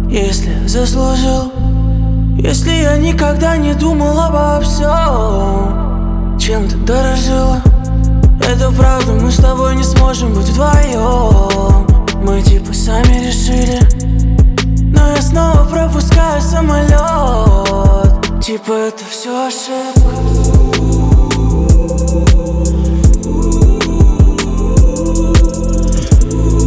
если заслужил. Если я никогда не думал обо всем, чем ты дорожила. Это правда, мы с тобой не сможем быть вдвоем. Мы типа сами решили, но я снова пропускаю самолет. Типа это все ошибка.